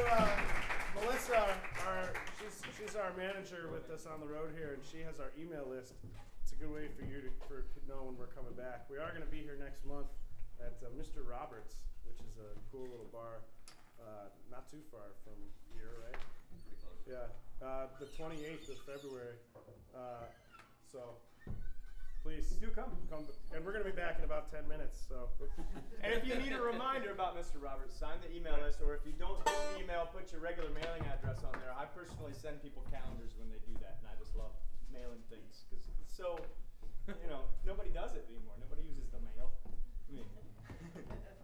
Melissa, she's our manager with us on the road here, and she has our email list. It's a good way for you to know when we're coming back. We are going to be here next month at Mr. Roberts, which is a cool little bar, not too far from here, right? Pretty close. Yeah, the 28th of February. So please do come. And we're going to be back in about 10 minutes. So, and if you need a reminder about Mr. Roberts, sign the email list, or if you don't get the email, put your regular mailing address on there. I personally send people calendars when they do that, and I just love mailing things because it's so, nobody does it anymore. Nobody uses the mail. I mean,